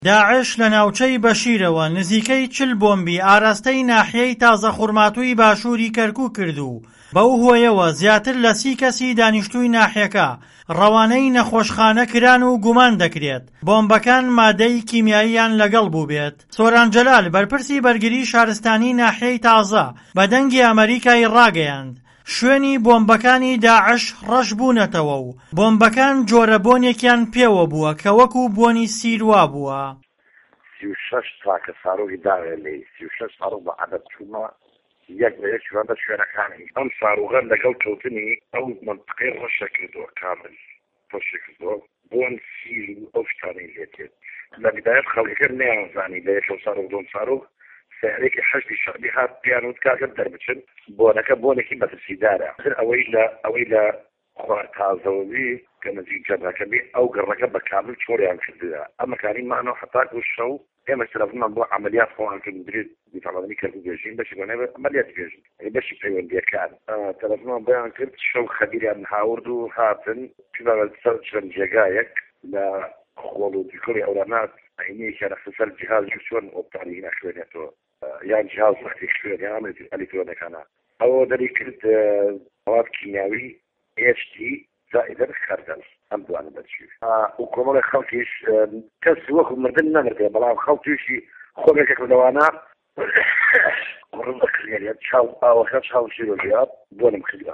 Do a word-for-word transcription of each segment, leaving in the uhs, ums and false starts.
داعش لە ناوچەی بەشیرەوە نزیکەی چل بۆمبی ئاراستەی ناحیەی تازە خوڕماتووی باشووری کەرکووک کردو. بەو هۆیەوە زیاتر لە سی کەسی دانیشتووی ناحیەکە ڕەوانەی نەخۆشخانە کران و گومان دەکرێت بۆمبەکان مادەی کیمیاییان لەگەڵ بوو بێت. سۆران جەلال بەرپرسی بەرگری شارستانی ناحیەی تازە بە دەنگی ئەمریکای ڕاگەیاند شوێنی بۆمبەکانی داعش ڕەش بوونەتەوە و بۆمبەکان جۆرە بۆنێکیان پێوە بووە کە وەکو بۆنی سیروا بووە. سی و شەش چاکە ساڕۆکی داوێ لێ سی و شەش ساڕۆک بە عەدەد چوومە یەک بە یەک چووەندە شوێنەکانی ئەم ساڕۆغە لەگەڵ کەوتنی ئەو مەنتقەی ڕەشە کردووە کامل ڕەشە کردووە بۆن سیر و ئەو شتانەی لێتێت. لە بدایەت خەڵکەکە نەیانزانی لە یەکەو ساڕۆک دۆم ساڕۆک سیارێکی حەشتی شەعبی هات پیان وت کاکە دەربچن بۆنەکە بۆنێکی مەترسیدارە ئەوەی لە ئەوەی لە خوار تازەوەبی کە نزیک جەبهەکە بێ ئەو گەڕەکە بە کامل چۆریان کردووە. ئەمەکانی مانەوە حتا و شەو ئێمە تەلەفۆنمان بۆ عەمەلیات خۆمان کردن درێت دیتەڵەنی کردو بێژین بەشی بۆ نەبێت عەمەلیات بێژین بەشی پەیوەندیەکان تەلەفۆنمان بۆیان کرد شەو خەبیریان هاورد و هاتن پیاوە سەر چەند جێگایەک لە خۆڵ و دیکۆری ئەورانات عینەیەکیان لە سەر جیهاز چۆن ئۆپتاری ناشوێنێتەوە یان جیهاز ڕێک شوێن یان ئەلیکترۆنەکانە ئەوە دەری کرد مواد کیمیاوی ئێچ دی زائدەن خەردەل ئەم دوانە دەرچوو و کۆمەڵی خەڵکیش کەس وەکو مردن نەمردێ بەڵام خەڵک تووشی خۆمێکێک لەوانە ڕم بەکرێت چاو ئاوەکە چاو شیرۆژیات بۆنم کردووە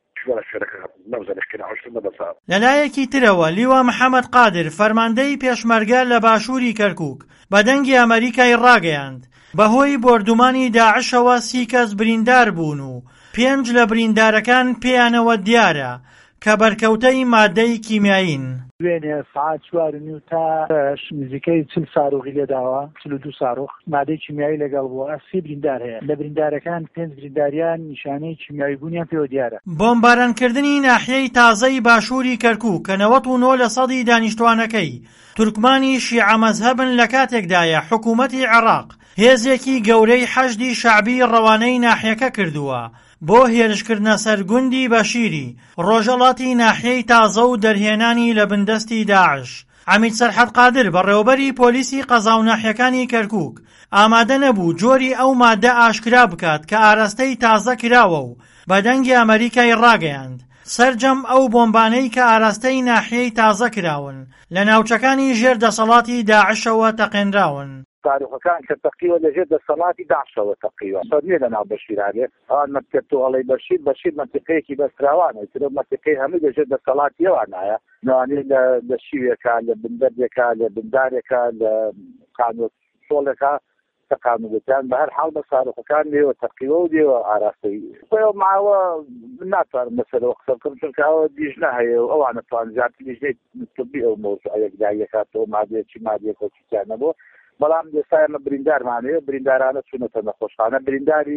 لەلایەکی ترەوە لیوە محەممەد قادر فەرماندەی پێشمەرگە لە باشووری کەرکووک بە دەنگی ئەمریکای ڕاگەیاند بەهۆی بۆردومانی داعشەوە سی کەس بریندار بوون و پێنج لە بریندارەکان پێیانەوە دیارە کە بەرکەوتەی مادەی کیمیاین. دوێنێ سعات چوار و نیو تا نزیکەی چل ساڕۆغی لێداوە چل و دوو ساڕۆخ مادەی کیمیایی لەگەڵ بووە سی بریندار هەیە لە بریندارەکان پێنج برینداریان نیشانەی کیمیایی بوونیان پێوە دیارە. بۆمبارانکردنی ناحیەی تازەی باشووری کەرکووک کە نەوەت و نۆ لە سەدی دانیشتوانەکەی تورکمانی شیعە مەزهەبن لە کاتێکدایە حکوومەتی عێراق هێزێکی گەورەی حەشدی شەعبی ڕەوانەی ناحیەکە کردووە بۆ هێرشکردنە سەر گوندی بەشیری ڕۆژەڵاتی ناحیەی تازە و دەرهێنانی لە بندەستی داعش. حەمید سەرحەد قادر بەڕێوەبەری پۆلیسی قەزا و ناحیەکانی کەرکووک ئامادە نەبوو جۆری ئەو مادە ئاشکرا بکات کە ئاراستەی تازە کراوە و بە دەنگی ئەمریکای ڕاگەیاند سەرجەم ئەو بۆمبانەی کە ئاراستەی ناحیەی تازە کراون لە ناوچەکانی ژێر دەسەڵاتی داعشەوە تەقێنراون. تاریخەکان کە تەقیوە لەژێر دەسەڵاتی داعشەوە تەقیوە سەرنیە لەناو بەشیرانێ ئەوان مەتکرد و ئەڵەی بەشیر بەشیر مەنتیقەیەکی بەستراوانە ترە مەنتیقەی هەموو لەژێر دەسەڵاتیەوانایە نەوانەی لە شیوێکە لە بندەرێکە لە بندارێکە لە قانون شۆڵێکە تەقانونەکان بە هەر حاڵ بە ساروخەکان لێوە تەقیوە و لێوە ئاراستەی خۆیەوە ماوە ناتوانم بەسەرەوە قسە بکەم چونکە ئەوە دیژنە هەیە و ئەوانە توانجات دیژنەی طبی ئەو مۆزوعە یەکدایەکاتەوە مادەیەکی مادەیەک وەکییانە بۆ بەڵام ئێستا ئێمە بریندارمانەیە بریندارانە چوونەتە نەخۆشخانە برینداری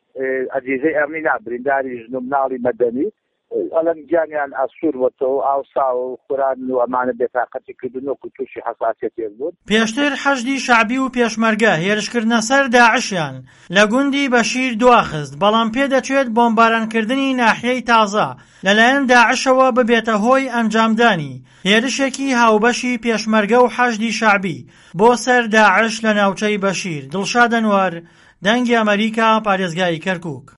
ئەجیزەی ئەمنی نا برینداری ژن و مناڵی مەدەنی ئەلەم گیانیان ئاسوور وەتەوە ئاوسا و خوران و ئەمانە بێتاقەتی کردن و تووشی حەساسیەتێک بوون. پێشتر حەشدی شەعبی و پێشمەرگە هێرشکردنە سەر داعشیان لە گوندی بەشیر دواخست بەڵام پێدەچێت بۆمبارانکردنی ناحیەی تازە لەلایەن داعشەوە ببێتە هۆی ئەنجامدانی هێرشێکی هاوبەشی پێشمەرگە و حەشدی شەعبی بۆ سەر داعش لە ناوچەی بەشیر. دڵشاد ئەنوەر، دەنگی ئەمریکا، پارێزگای کەرکووک.